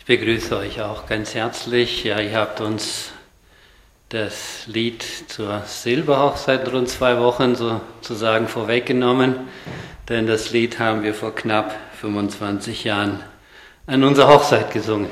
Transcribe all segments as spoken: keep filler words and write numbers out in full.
begrüße euch auch ganz herzlich. Ja, ihr habt uns das Lied zur Silberhochzeit in rund zwei Wochen sozusagen vorweggenommen, denn das Lied haben wir vor knapp fünfundzwanzig Jahren an unserer Hochzeit gesungen.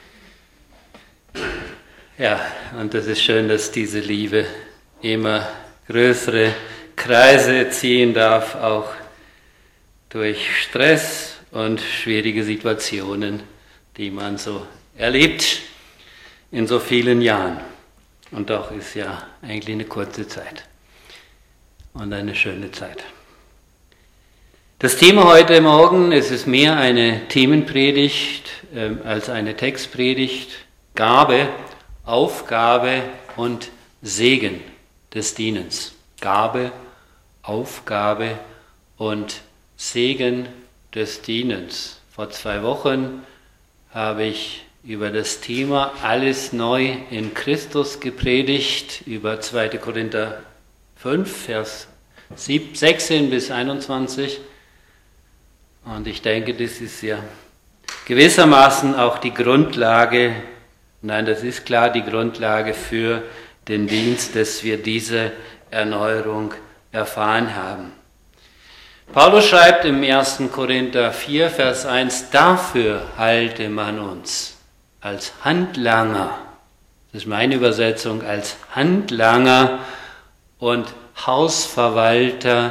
Ja, und es ist schön, dass diese Liebe immer größere Kreise ziehen darf, auch durch Stress und schwierige Situationen, die man so erlebt in so vielen Jahren. Und doch ist ja eigentlich eine kurze Zeit und eine schöne Zeit. Das Thema heute Morgen, es ist mehr eine Themenpredigt äh, als eine Textpredigt. Gabe, Aufgabe und Segen des Dienens. Gabe, Aufgabe und Segen des Dienens. Vor zwei Wochen habe ich über das Thema Alles neu in Christus gepredigt, über zweiter Korinther fünf, Vers sechzehn bis einundzwanzig. Und ich denke, das ist ja gewissermaßen auch die Grundlage, nein, das ist klar die Grundlage für den Dienst, dass wir diese Erneuerung erfahren haben. Paulus schreibt im erster Korinther vier, Vers eins, dafür halte man uns als Handlanger, das ist meine Übersetzung, als Handlanger und Hausverwalter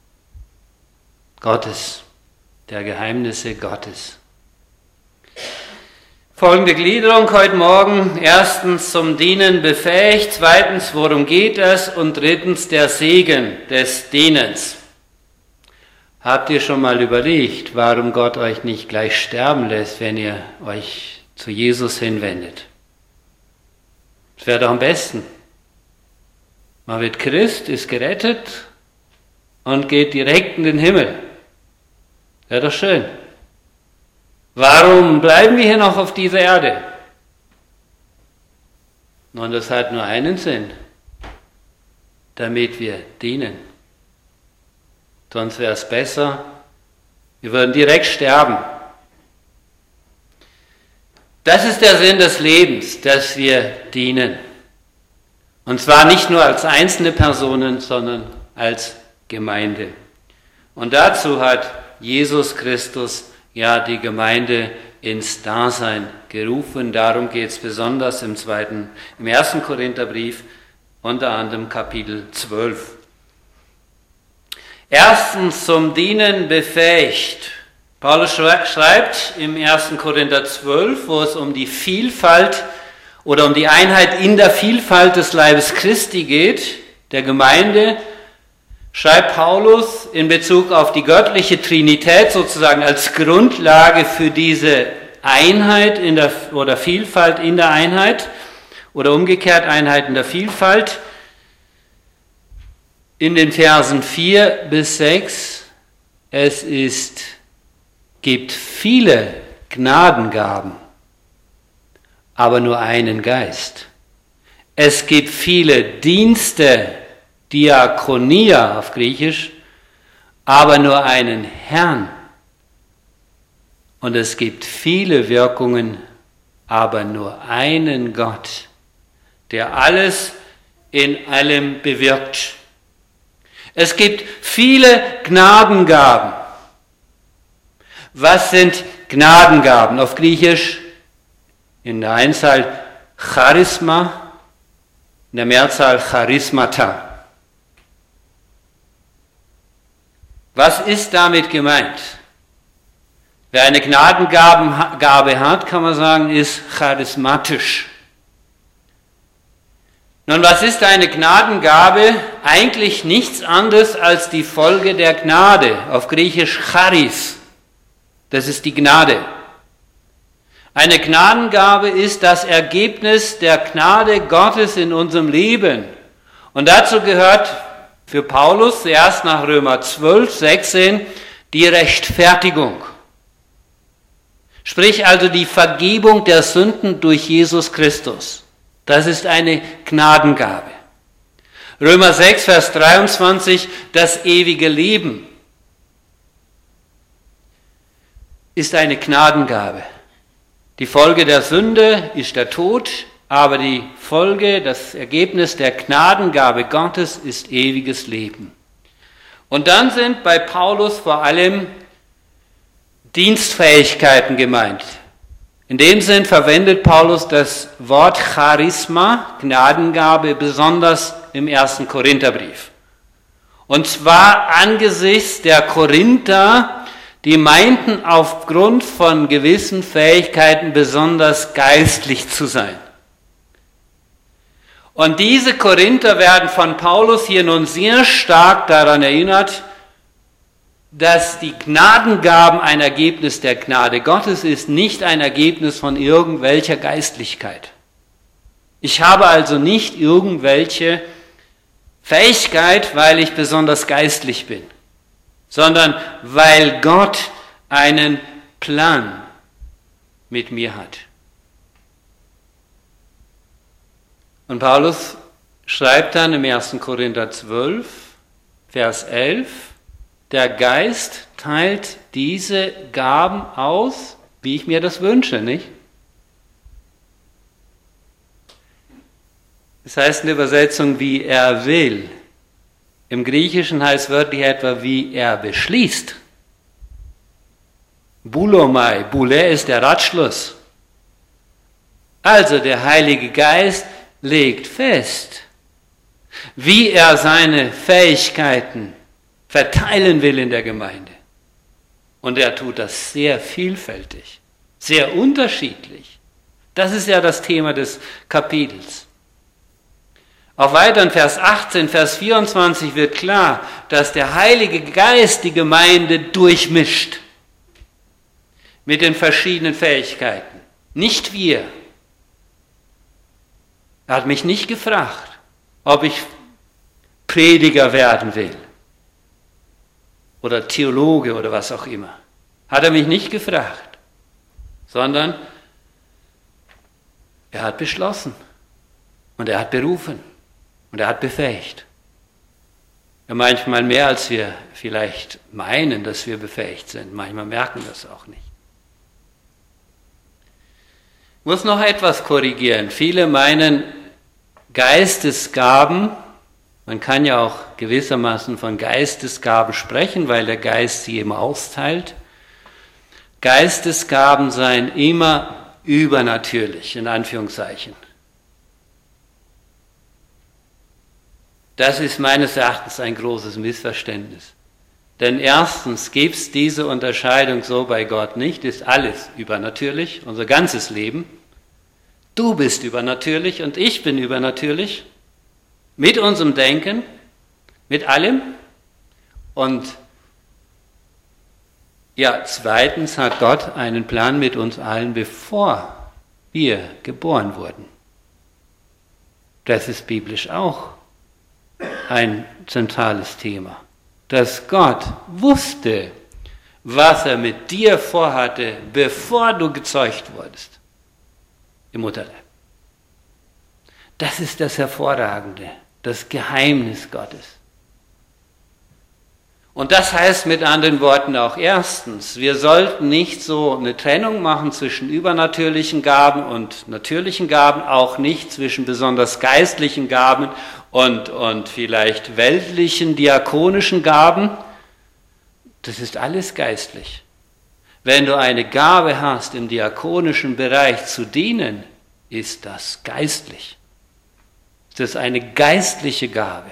Gottes, der Geheimnisse Gottes. Folgende Gliederung heute Morgen. Erstens zum Dienen befähigt, zweitens worum geht es und drittens der Segen des Dienens. Habt ihr schon mal überlegt, warum Gott euch nicht gleich sterben lässt, wenn ihr euch zu Jesus hinwendet? Das wäre doch am besten. Man wird Christ, ist gerettet und geht direkt in den Himmel. Wäre doch schön. Warum bleiben wir hier noch auf dieser Erde? Nun, das hat nur einen Sinn, damit wir dienen. Sonst wäre es besser, wir würden direkt sterben. Das ist der Sinn des Lebens, dass wir dienen. Und zwar nicht nur als einzelne Personen, sondern als Gemeinde. Und dazu hat Jesus Christus ja die Gemeinde ins Dasein gerufen. Darum geht es besonders im zweiten, im ersten Korintherbrief, unter anderem Kapitel zwölf. Erstens zum Dienen befähigt. Paulus schreibt im ersten Korinther zwölf, wo es um die Vielfalt oder um die Einheit in der Vielfalt des Leibes Christi geht, der Gemeinde, schreibt Paulus in Bezug auf die göttliche Trinität sozusagen als Grundlage für diese Einheit in der, oder Vielfalt in der Einheit oder umgekehrt Einheit in der Vielfalt. In den Versen vier bis sechs, es ist, gibt viele Gnadengaben, aber nur einen Geist. Es gibt viele Dienste, Diakonia auf Griechisch, aber nur einen Herrn. Und es gibt viele Wirkungen, aber nur einen Gott, der alles in allem bewirkt. Es gibt viele Gnadengaben. Was sind Gnadengaben? Auf Griechisch in der Einzahl Charisma, in der Mehrzahl Charismata. Was ist damit gemeint? Wer eine Gnadengabe hat, kann man sagen, ist charismatisch. Nun, was ist eine Gnadengabe? Eigentlich nichts anderes als die Folge der Gnade. Auf Griechisch Charis. Das ist die Gnade. Eine Gnadengabe ist das Ergebnis der Gnade Gottes in unserem Leben. Und dazu gehört für Paulus zuerst nach Römer zwölf, sechzehn die Rechtfertigung. Sprich also die Vergebung der Sünden durch Jesus Christus. Das ist eine Gnadengabe. Römer sechs, Vers dreiundzwanzig, das ewige Leben ist eine Gnadengabe. Die Folge der Sünde ist der Tod, aber die Folge, das Ergebnis der Gnadengabe Gottes ist ewiges Leben. Und dann sind bei Paulus vor allem Dienstfähigkeiten gemeint. In dem Sinn verwendet Paulus das Wort Charisma, Gnadengabe, besonders im ersten Korintherbrief. Und zwar angesichts der Korinther, die meinten, aufgrund von gewissen Fähigkeiten besonders geistlich zu sein. Und diese Korinther werden von Paulus hier nun sehr stark daran erinnert, dass die Gnadengaben ein Ergebnis der Gnade Gottes ist, nicht ein Ergebnis von irgendwelcher Geistlichkeit. Ich habe also nicht irgendwelche Fähigkeit, weil ich besonders geistlich bin, sondern weil Gott einen Plan mit mir hat. Und Paulus schreibt dann im ersten Korinther zwölf, Vers elf, der Geist teilt diese Gaben aus, wie ich mir das wünsche, nicht? Das heißt in der Übersetzung, wie er will. Im Griechischen heißt wörtlich etwa, wie er beschließt. Boulomai, boulé ist der Ratschluss. Also der Heilige Geist legt fest, wie er seine Fähigkeiten verteilen will in der Gemeinde. Und er tut das sehr vielfältig, sehr unterschiedlich. Das ist ja das Thema des Kapitels. Auch weiter in Vers achtzehn, Vers vierundzwanzig wird klar, dass der Heilige Geist die Gemeinde durchmischt mit den verschiedenen Fähigkeiten. Nicht wir. Er hat mich nicht gefragt, ob ich Prediger werden will oder Theologe oder was auch immer. Hat er mich nicht gefragt, sondern er hat beschlossen und er hat berufen. Und er hat befähigt. Ja, manchmal mehr, als wir vielleicht meinen, dass wir befähigt sind. Manchmal merken wir das auch nicht. Ich muss noch etwas korrigieren. Viele meinen Geistesgaben, man kann ja auch gewissermaßen von Geistesgaben sprechen, weil der Geist sie eben austeilt. Geistesgaben seien immer übernatürlich, in Anführungszeichen. Das ist meines Erachtens ein großes Missverständnis. Denn erstens gibt es diese Unterscheidung so bei Gott nicht, ist alles übernatürlich, unser ganzes Leben. Du bist übernatürlich und ich bin übernatürlich, mit unserem Denken, mit allem. Und ja, zweitens hat Gott einen Plan mit uns allen, bevor wir geboren wurden. Das ist biblisch auch ein zentrales Thema, dass Gott wusste, was er mit dir vorhatte, bevor du gezeugt wurdest im Mutterleib. Das ist das Hervorragende, das Geheimnis Gottes. Und das heißt mit anderen Worten auch erstens, wir sollten nicht so eine Trennung machen zwischen übernatürlichen Gaben und natürlichen Gaben, auch nicht zwischen besonders geistlichen Gaben und, und vielleicht weltlichen, diakonischen Gaben. Das ist alles geistlich. Wenn du eine Gabe hast, im diakonischen Bereich zu dienen, ist das geistlich. Das ist eine geistliche Gabe.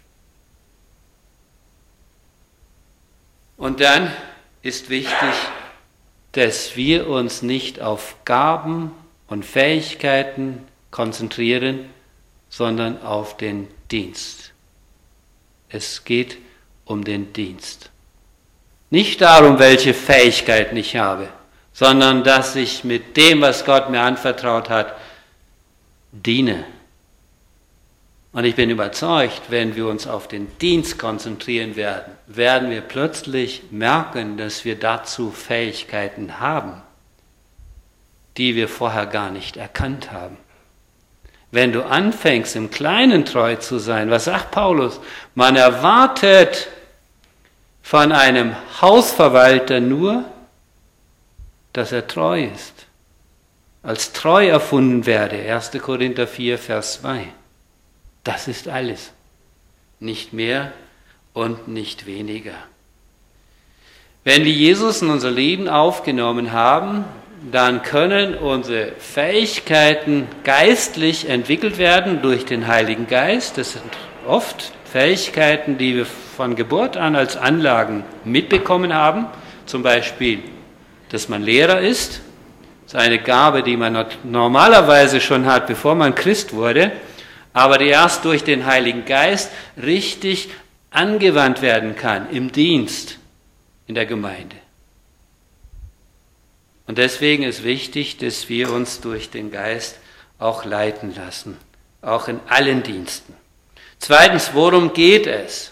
Und dann ist wichtig, dass wir uns nicht auf Gaben und Fähigkeiten konzentrieren, sondern auf den Dienst. Es geht um den Dienst. Nicht darum, welche Fähigkeiten ich habe, sondern dass ich mit dem, was Gott mir anvertraut hat, diene. Und ich bin überzeugt, wenn wir uns auf den Dienst konzentrieren werden, werden wir plötzlich merken, dass wir dazu Fähigkeiten haben, die wir vorher gar nicht erkannt haben. Wenn du anfängst, im Kleinen treu zu sein, was sagt Paulus? Man erwartet von einem Hausverwalter nur, dass er treu ist. als treu erfunden werde. erster Korinther vier, Vers zwei. Das ist alles. Nicht mehr und nicht weniger. Wenn wir Jesus in unser Leben aufgenommen haben, dann können unsere Fähigkeiten geistlich entwickelt werden durch den Heiligen Geist. Das sind oft Fähigkeiten, die wir von Geburt an als Anlagen mitbekommen haben. Zum Beispiel, dass man Lehrer ist. Das ist eine Gabe, die man normalerweise schon hat, bevor man Christ wurde, aber die erst durch den Heiligen Geist richtig angewandt werden kann im Dienst in der Gemeinde. Und deswegen ist wichtig, dass wir uns durch den Geist auch leiten lassen, auch in allen Diensten. Zweitens, worum geht es?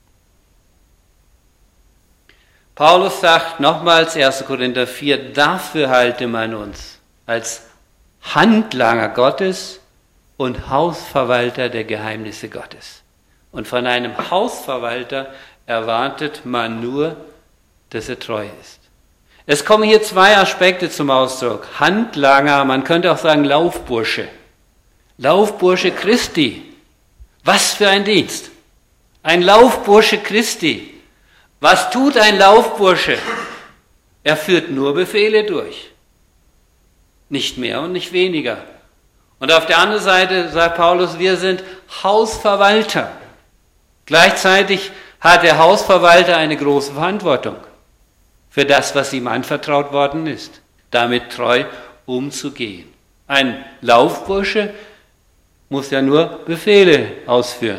Paulus sagt nochmals, erster Korinther vier, dafür halte man uns als Handlanger Gottes und Hausverwalter der Geheimnisse Gottes. Und von einem Hausverwalter erwartet man nur, dass er treu ist. Es kommen hier zwei Aspekte zum Ausdruck. Handlanger, man könnte auch sagen Laufbursche. Laufbursche Christi. Was für ein Dienst. Ein Laufbursche Christi. Was tut ein Laufbursche? Er führt nur Befehle durch. Nicht mehr und nicht weniger. Und auf der anderen Seite sagt Paulus, wir sind Hausverwalter. Gleichzeitig hat der Hausverwalter eine große Verantwortung für das, was ihm anvertraut worden ist, damit treu umzugehen. Ein Laufbursche muss ja nur Befehle ausführen.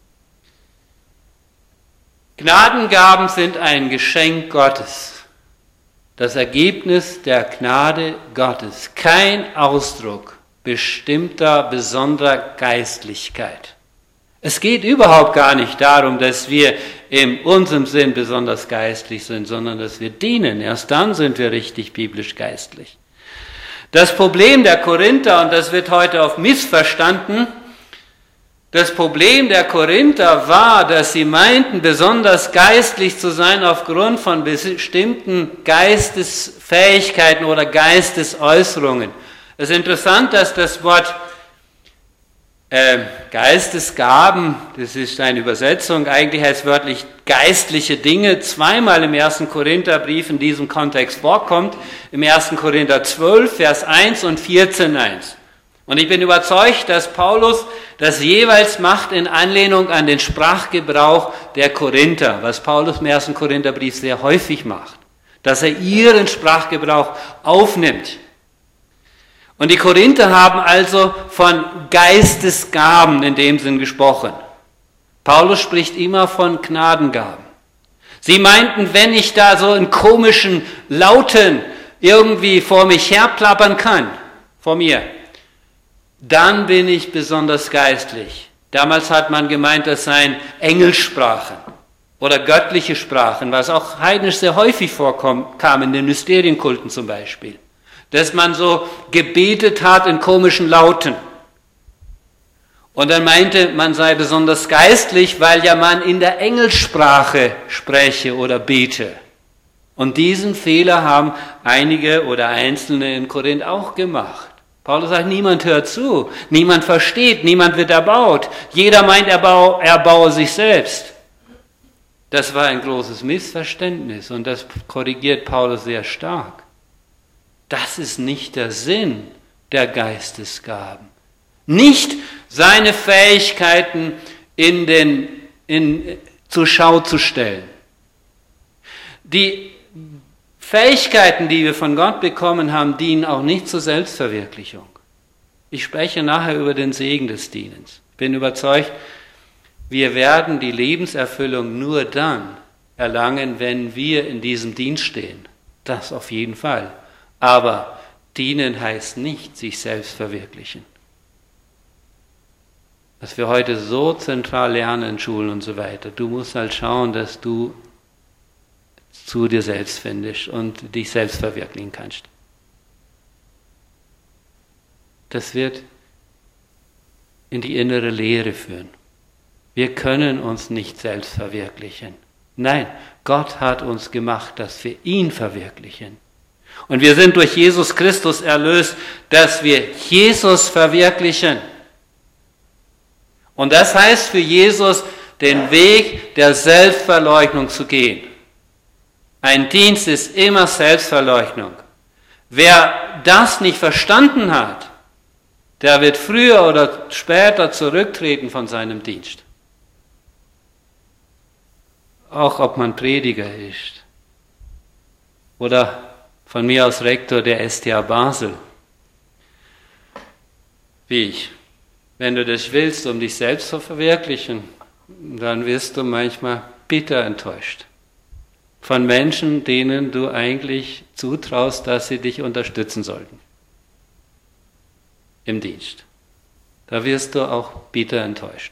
Gnadengaben sind ein Geschenk Gottes, das Ergebnis der Gnade Gottes, kein Ausdruck bestimmter, besonderer Geistlichkeit. Es geht überhaupt gar nicht darum, dass wir in unserem Sinn besonders geistlich sind, sondern dass wir dienen. Erst dann sind wir richtig biblisch geistlich. Das Problem der Korinther, und das wird heute oft missverstanden, das Problem der Korinther war, dass sie meinten, besonders geistlich zu sein aufgrund von bestimmten Geistesfähigkeiten oder Geistesäußerungen. Es ist interessant, dass das Wort äh, Geistesgaben, das ist eine Übersetzung, eigentlich heißt wörtlich geistliche Dinge, zweimal im ersten Korintherbrief in diesem Kontext vorkommt, im ersten Korinther zwölf, Vers eins und vierzehn, eins. Und ich bin überzeugt, dass Paulus das jeweils macht in Anlehnung an den Sprachgebrauch der Korinther, was Paulus im ersten Korintherbrief sehr häufig macht, dass er ihren Sprachgebrauch aufnimmt. Und die Korinther haben also von Geistesgaben in dem Sinn gesprochen. Paulus spricht immer von Gnadengaben. Sie meinten, wenn ich da so in komischen Lauten irgendwie vor mich herplappern kann, vor mir, dann bin ich besonders geistlich. Damals hat man gemeint, das seien Engelssprachen oder göttliche Sprachen, was auch heidnisch sehr häufig vorkam, in den Mysterienkulten zum Beispiel. Dass man so gebetet hat in komischen Lauten. Und dann meinte, man sei besonders geistlich, weil ja man in der Engelssprache spreche oder bete. Und diesen Fehler haben einige oder Einzelne in Korinth auch gemacht. Paulus sagt, niemand hört zu, niemand versteht, niemand wird erbaut. Jeder meint, er baue, er baue sich selbst. Das war ein großes Missverständnis und das korrigiert Paulus sehr stark. Das ist nicht der Sinn der Geistesgaben. Nicht seine Fähigkeiten in den, in, zur Schau zu stellen. Die Fähigkeiten, die wir von Gott bekommen haben, dienen auch nicht zur Selbstverwirklichung. Ich spreche nachher über den Segen des Dienens. Ich bin überzeugt, wir werden die Lebenserfüllung nur dann erlangen, wenn wir in diesem Dienst stehen. Das auf jeden Fall. Aber dienen heißt nicht sich selbst verwirklichen. Was wir heute so zentral lernen in Schulen und so weiter. Du musst halt schauen, dass du zu dir selbst findest und dich selbst verwirklichen kannst. Das wird in die innere Leere führen. Wir können uns nicht selbst verwirklichen. Nein, Gott hat uns gemacht, dass wir ihn verwirklichen. Und wir sind durch Jesus Christus erlöst, dass wir Jesus verwirklichen. Und das heißt für Jesus, den Weg der Selbstverleugnung zu gehen. Ein Dienst ist immer Selbstverleugnung. Wer das nicht verstanden hat, der wird früher oder später zurücktreten von seinem Dienst. Auch ob man Prediger ist oder von mir als Rektor der S T A Basel. Wie ich. Wenn du das willst, um dich selbst zu verwirklichen, dann wirst du manchmal bitter enttäuscht von Menschen, denen du eigentlich zutraust, dass sie dich unterstützen sollten im Dienst. Da wirst du auch bitter enttäuscht.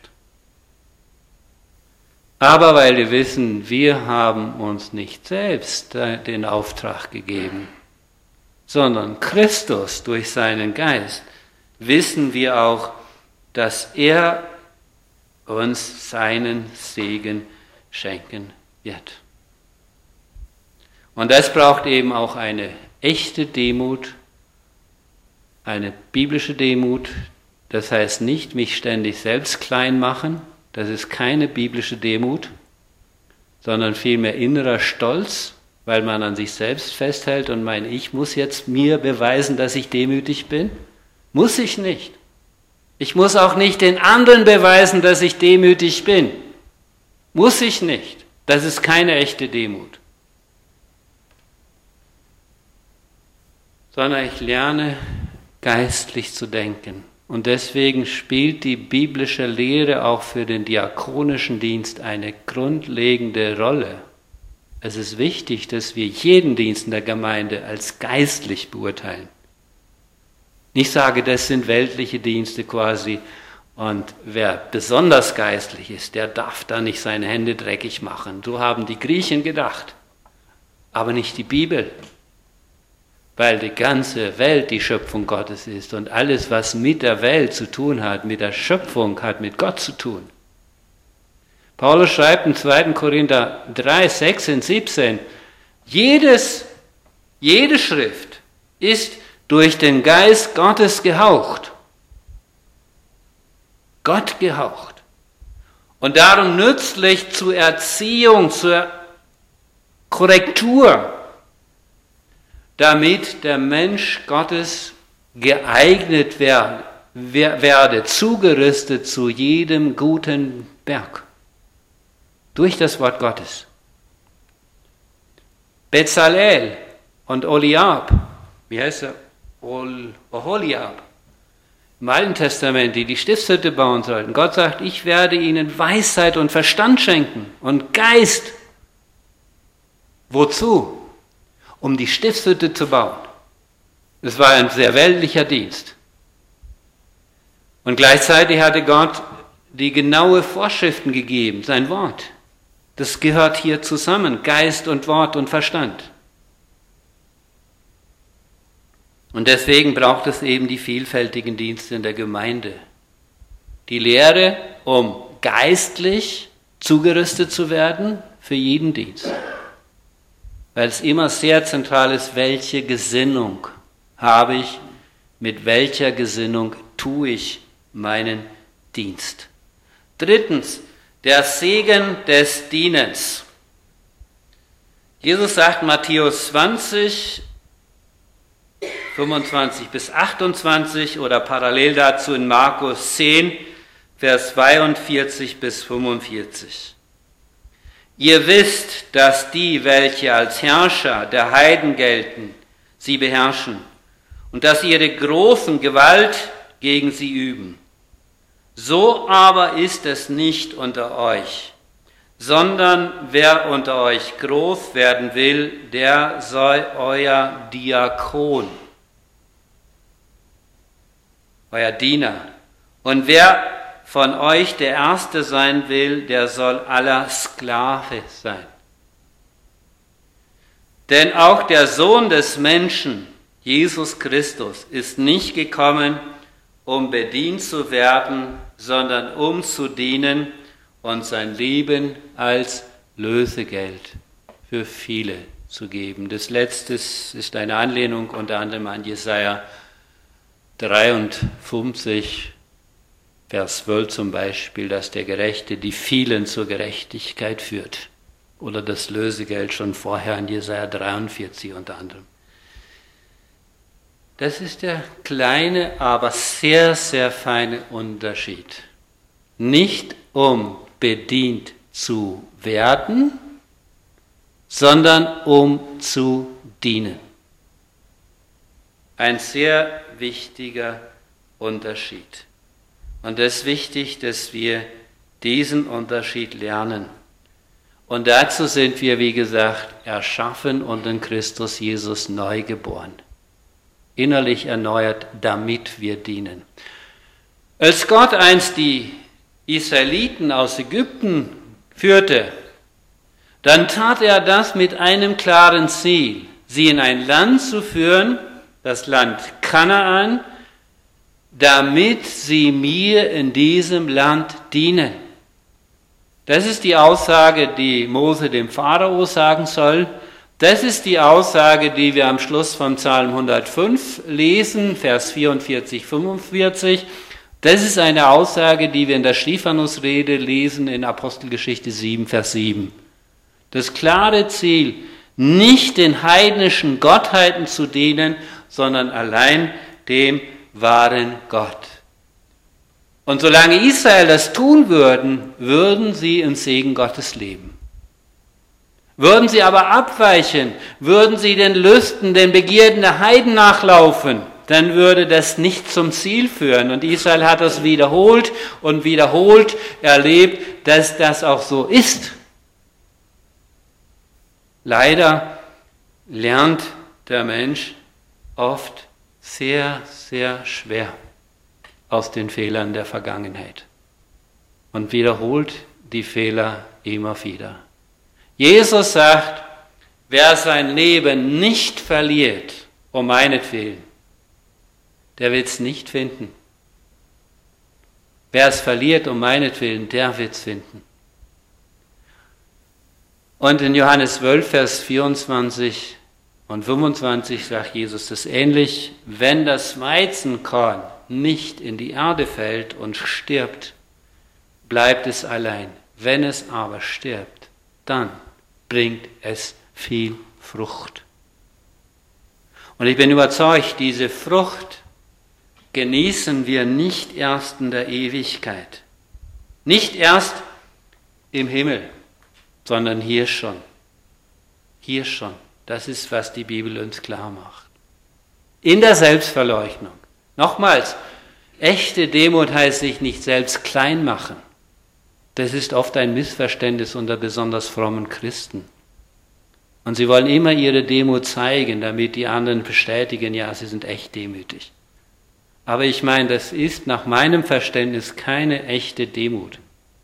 Aber weil wir wissen, wir haben uns nicht selbst den Auftrag gegeben, sondern Christus durch seinen Geist, wissen wir auch, dass er uns seinen Segen schenken wird. Und das braucht eben auch eine echte Demut, eine biblische Demut. Das heißt nicht, mich ständig selbst klein machen. Das ist keine biblische Demut, sondern vielmehr innerer Stolz, weil man an sich selbst festhält und meint, ich muss jetzt mir beweisen, dass ich demütig bin. Muss ich nicht. Ich muss auch nicht den anderen beweisen, dass ich demütig bin. Muss ich nicht. Das ist keine echte Demut. Sondern ich lerne, geistlich zu denken. Und deswegen spielt die biblische Lehre auch für den diakonischen Dienst eine grundlegende Rolle. Es ist wichtig, dass wir jeden Dienst in der Gemeinde als geistlich beurteilen. Ich sage, das sind weltliche Dienste quasi und wer besonders geistlich ist, der darf da nicht seine Hände dreckig machen. So haben die Griechen gedacht, aber nicht die Bibel. Weil die ganze Welt die Schöpfung Gottes ist und alles, was mit der Welt zu tun hat, mit der Schöpfung, hat mit Gott zu tun. Paulus schreibt in zweiten Korinther drei, sechzehn, siebzehn, jedes, jede Schrift ist durch den Geist Gottes gehaucht. Gott gehaucht. Und darum nützlich zur Erziehung, zur Korrektur, damit der Mensch Gottes geeignet werde, werde, zugerüstet zu jedem guten Werk. Durch das Wort Gottes. Bezalel und Oliab, wie heißt er? Oholiab, im Alten Testament, die die Stiftshütte bauen sollten. Gott sagt, ich werde ihnen Weisheit und Verstand schenken und Geist. Wozu? Um die Stiftshütte zu bauen. Das war ein sehr weltlicher Dienst. Und gleichzeitig hatte Gott die genaue Vorschriften gegeben, sein Wort. Das gehört hier zusammen, Geist und Wort und Verstand. Und deswegen braucht es eben die vielfältigen Dienste in der Gemeinde. Die Lehre, um geistlich zugerüstet zu werden für jeden Dienst. Weil es immer sehr zentral ist, welche Gesinnung habe ich, mit welcher Gesinnung tue ich meinen Dienst. Drittens, der Segen des Dienens. Jesus sagt in Matthäus zwanzig, fünfundzwanzig bis achtundzwanzig oder parallel dazu in Markus zehn, Vers zweiundvierzig bis fünfundvierzig. Ihr wisst, dass die, welche als Herrscher der Heiden gelten, sie beherrschen und dass ihre Großen Gewalt gegen sie üben. So aber ist es nicht unter euch, sondern wer unter euch groß werden will, der sei euer Diakon, euer Diener. Und wer von euch der Erste sein will, der soll aller Sklave sein. Denn auch der Sohn des Menschen, Jesus Christus, ist nicht gekommen, um bedient zu werden, sondern um zu dienen und sein Leben als Lösegeld für viele zu geben. Das letzte ist eine Anlehnung unter anderem an Jesaja dreiundfünfzig, Vers zwölf zum Beispiel, dass der Gerechte die vielen zur Gerechtigkeit führt. Oder das Lösegeld schon vorher in Jesaja dreiundvierzig unter anderem. Das ist der kleine, aber sehr, sehr feine Unterschied. Nicht um bedient zu werden, sondern um zu dienen. Ein sehr wichtiger Unterschied. Und es ist wichtig, dass wir diesen Unterschied lernen. Und dazu sind wir, wie gesagt, erschaffen und in Christus Jesus neu geboren. Innerlich erneuert, damit wir dienen. Als Gott einst die Israeliten aus Ägypten führte, dann tat er das mit einem klaren Ziel, sie in ein Land zu führen, das Land Kanaan, damit sie mir in diesem Land dienen. Das ist die Aussage, die Mose dem Pharao sagen soll. Das ist die Aussage, die wir am Schluss vom Psalm hundertfünf lesen, Vers vierundvierzig, fünfundvierzig. Das ist eine Aussage, die wir in der Stephanusrede lesen in Apostelgeschichte sieben, Vers sieben. Das klare Ziel, nicht den heidnischen Gottheiten zu dienen, sondern allein dem wahren Gott. Und solange Israel das tun würden, würden sie im Segen Gottes leben. Würden sie aber abweichen, würden sie den Lüsten, den Begierden der Heiden nachlaufen, dann würde das nicht zum Ziel führen. Und Israel hat das wiederholt und wiederholt erlebt, dass das auch so ist. Leider lernt der Mensch oft sehr, sehr schwer aus den Fehlern der Vergangenheit und wiederholt die Fehler immer wieder. Jesus sagt, wer sein Leben nicht verliert, um meinetwillen, der wird es nicht finden. Wer es verliert, um meinetwillen, der wird es finden. Und in Johannes zwölf, Vers vierundzwanzig und fünfundzwanzig sagt Jesus das ähnlich, wenn das Weizenkorn nicht in die Erde fällt und stirbt, bleibt es allein. Wenn es aber stirbt, dann bringt es viel Frucht. Und ich bin überzeugt, diese Frucht genießen wir nicht erst in der Ewigkeit, nicht erst im Himmel, sondern hier schon. Hier schon. Das ist, was die Bibel uns klar macht. In der Selbstverleugnung. Nochmals, echte Demut heißt sich nicht selbst klein machen. Das ist oft ein Missverständnis unter besonders frommen Christen. Und sie wollen immer ihre Demut zeigen, damit die anderen bestätigen, ja, sie sind echt demütig. Aber ich meine, das ist nach meinem Verständnis keine echte Demut.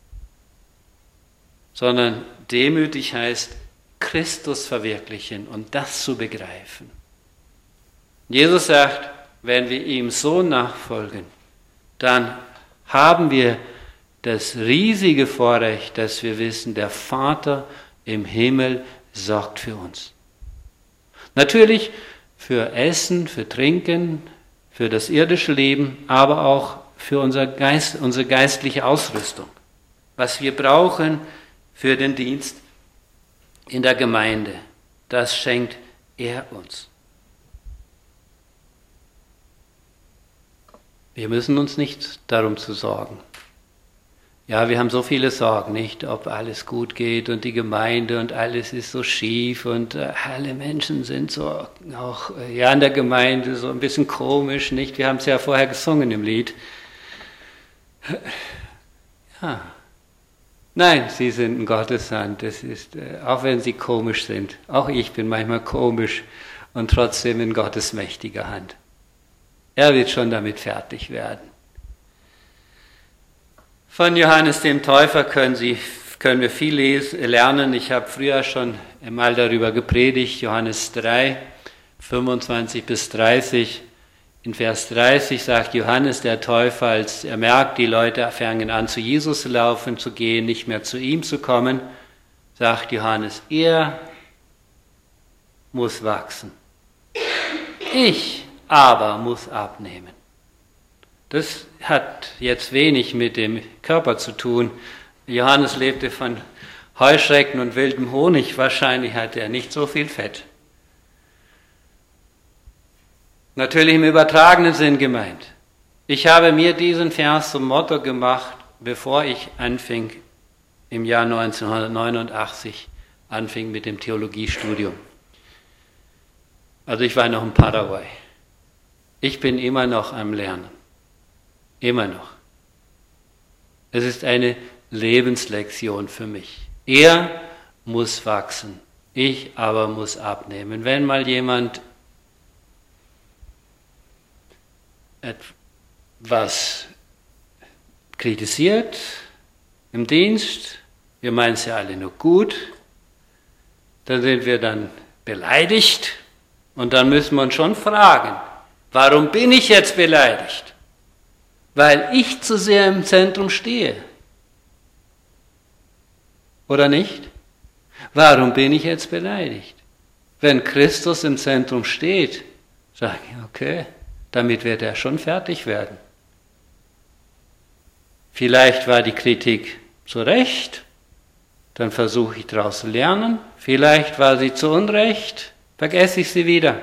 Sondern demütig heißt, Christus verwirklichen und das zu begreifen. Jesus sagt, wenn wir ihm so nachfolgen, dann haben wir das riesige Vorrecht, dass wir wissen, der Vater im Himmel sorgt für uns. Natürlich für Essen, für Trinken, für das irdische Leben, aber auch für unser Geist, unsere geistliche Ausrüstung. Was wir brauchen für den Dienst in der Gemeinde, das schenkt er uns. Wir müssen uns nicht darum zu sorgen. Ja, wir haben so viele Sorgen, nicht, ob alles gut geht und die Gemeinde und alles ist so schief und äh, alle Menschen sind so auch äh, ja in der Gemeinde so ein bisschen komisch, nicht? Wir haben es ja vorher gesungen im Lied. Ja. Nein, sie sind in Gottes Hand. Das ist, äh, auch wenn sie komisch sind, auch ich bin manchmal komisch und trotzdem in Gottes mächtiger Hand. Er wird schon damit fertig werden. Von Johannes dem Täufer können, Sie, können wir viel lesen, lernen. Ich habe früher schon einmal darüber gepredigt, Johannes drei, fünfundzwanzig bis dreißig. In Vers dreißig sagt Johannes der Täufer, als er merkt, die Leute fangen an, zu Jesus zu laufen, zu gehen, nicht mehr zu ihm zu kommen, sagt Johannes, er muss wachsen. Ich aber muss abnehmen. Das hat jetzt wenig mit dem Körper zu tun. Johannes lebte von Heuschrecken und wildem Honig. Wahrscheinlich hatte er nicht so viel Fett. Natürlich im übertragenen Sinn gemeint. Ich habe mir diesen Vers zum Motto gemacht, bevor ich anfing, im Jahr neunzehnhundertneunundachtzig, anfing mit dem Theologiestudium. Also ich war noch in Paraguay. Ich bin immer noch am Lernen. Immer noch. Es ist eine Lebenslektion für mich. Er muss wachsen, ich aber muss abnehmen. Wenn mal jemand etwas kritisiert im Dienst, wir meinen es ja alle nur gut, dann sind wir dann beleidigt und dann müssen wir uns schon fragen, warum bin ich jetzt beleidigt? Weil ich zu sehr im Zentrum stehe. Oder nicht? Warum bin ich jetzt beleidigt? Wenn Christus im Zentrum steht, sage ich, okay, damit wird er schon fertig werden. Vielleicht war die Kritik zu Recht, dann versuche ich daraus zu lernen. Vielleicht war sie zu Unrecht, vergesse ich sie wieder.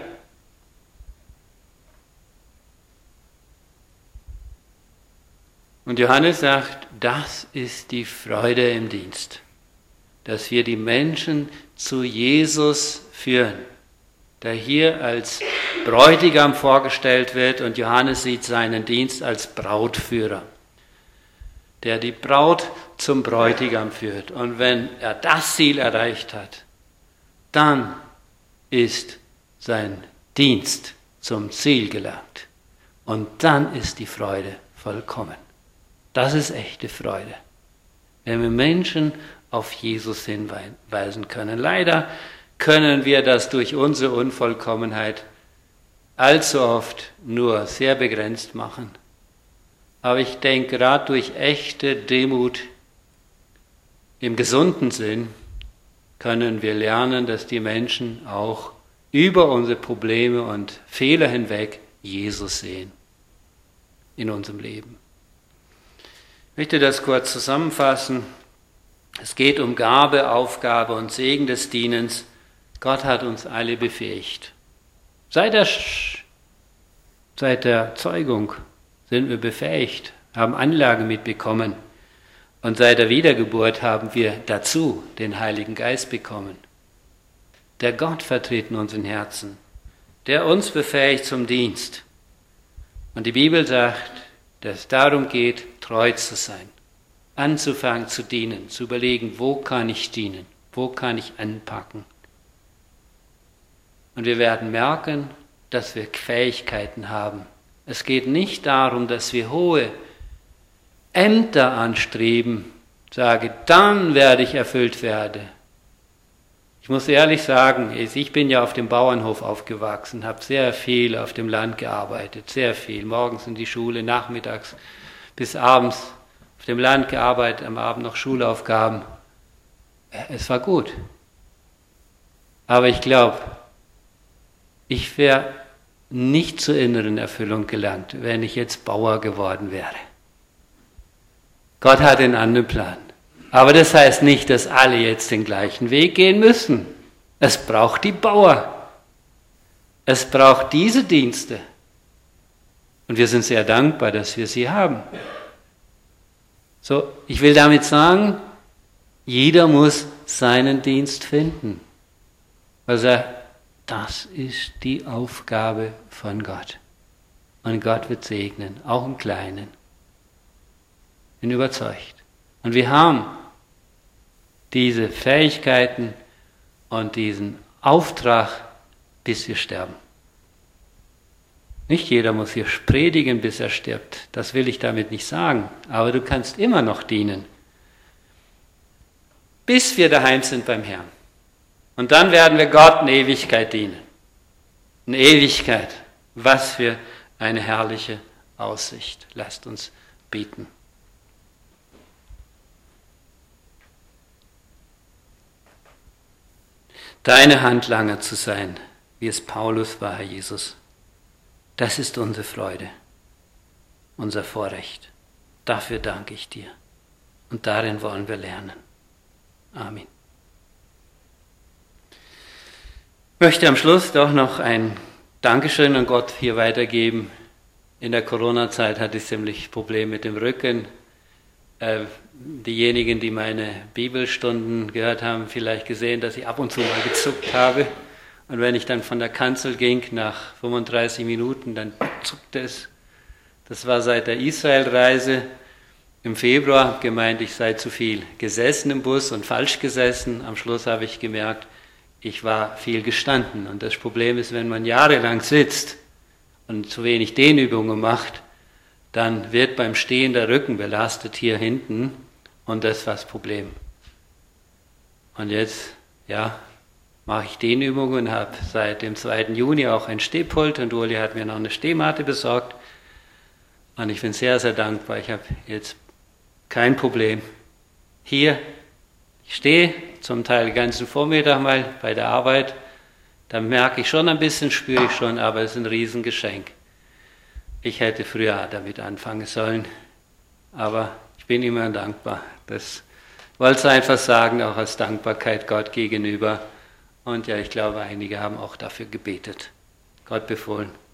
Und Johannes sagt, das ist die Freude im Dienst, dass wir die Menschen zu Jesus führen, der hier als Bräutigam vorgestellt wird und Johannes sieht seinen Dienst als Brautführer, der die Braut zum Bräutigam führt. Und wenn er das Ziel erreicht hat, dann ist sein Dienst zum Ziel gelangt. Und dann ist die Freude vollkommen. Das ist echte Freude, wenn wir Menschen auf Jesus hinweisen können. Leider können wir das durch unsere Unvollkommenheit allzu oft nur sehr begrenzt machen. Aber ich denke, gerade durch echte Demut im gesunden Sinn können wir lernen, dass die Menschen auch über unsere Probleme und Fehler hinweg Jesus sehen in unserem Leben. Ich möchte das kurz zusammenfassen. Es geht um Gabe, Aufgabe und Segen des Dienens. Gott hat uns alle befähigt. Seit der, seit der Zeugung sind wir befähigt, haben Anlage mitbekommen. Und seit der Wiedergeburt haben wir dazu den Heiligen Geist bekommen. Der Gott vertritt in unseren Herzen, der uns befähigt zum Dienst. Und die Bibel sagt, dass es darum geht, treu zu sein, anzufangen zu dienen, zu überlegen, wo kann ich dienen, wo kann ich anpacken. Und wir werden merken, dass wir Fähigkeiten haben. Es geht nicht darum, dass wir hohe Ämter anstreben, sage, dann werde ich erfüllt werden. Ich muss ehrlich sagen, ich bin ja auf dem Bauernhof aufgewachsen, habe sehr viel auf dem Land gearbeitet, sehr viel. Morgens in die Schule, nachmittags bis abends auf dem Land gearbeitet, am Abend noch Schulaufgaben. Es war gut. Aber ich glaube, ich wäre nicht zur inneren Erfüllung gelangt, wenn ich jetzt Bauer geworden wäre. Gott hat einen anderen Plan. Aber das heißt nicht, dass alle jetzt den gleichen Weg gehen müssen. Es braucht die Bauer. Es braucht diese Dienste. Und wir sind sehr dankbar, dass wir sie haben. So, ich will damit sagen, jeder muss seinen Dienst finden. Also, das ist die Aufgabe von Gott. Und Gott wird segnen, auch im Kleinen. Bin überzeugt. Und wir haben diese Fähigkeiten und diesen Auftrag, bis wir sterben. Nicht jeder muss hier predigen, bis er stirbt. Das will ich damit nicht sagen. Aber du kannst immer noch dienen. Bis wir daheim sind beim Herrn. Und dann werden wir Gott in Ewigkeit dienen. In Ewigkeit. Was für eine herrliche Aussicht. Lasst uns beten. deine Handlanger zu sein, wie es Paulus war, Herr Jesus. Das ist unsere Freude, unser Vorrecht. Dafür danke ich dir. Und darin wollen wir lernen. Amen. Ich möchte am Schluss doch noch ein Dankeschön an Gott hier weitergeben. In der Corona-Zeit hatte ich ziemlich Probleme mit dem Rücken. Äh, diejenigen, die meine Bibelstunden gehört haben, vielleicht gesehen, dass ich ab und zu mal gezuckt habe. Und wenn ich dann von der Kanzel ging, nach fünfunddreißig Minuten, dann zuckte es. Das war seit der Israel-Reise im Februar. Habe gemeint, ich sei zu viel gesessen im Bus und falsch gesessen. Am Schluss habe ich gemerkt, ich war viel gestanden. Und das Problem ist, wenn man jahrelang sitzt und zu wenig Dehnübungen macht, dann wird beim Stehen der Rücken belastet hier hinten und das war das Problem. Und jetzt, ja, mache ich Dehnübungen und habe seit dem zweiten Juni auch ein Stehpult und Uli hat mir noch eine Stehmatte besorgt. Und ich bin sehr, sehr dankbar. Ich habe jetzt kein Problem. Hier, ich stehe zum Teil den ganzen Vormittag mal bei der Arbeit. Da merke ich schon ein bisschen, spüre ich schon, aber es ist ein Riesengeschenk. Ich hätte früher damit anfangen sollen, aber ich bin immer dankbar. Das wollte ich einfach sagen, auch als Dankbarkeit Gott gegenüber. Und ja, ich glaube, einige haben auch dafür gebetet. Gott befohlen.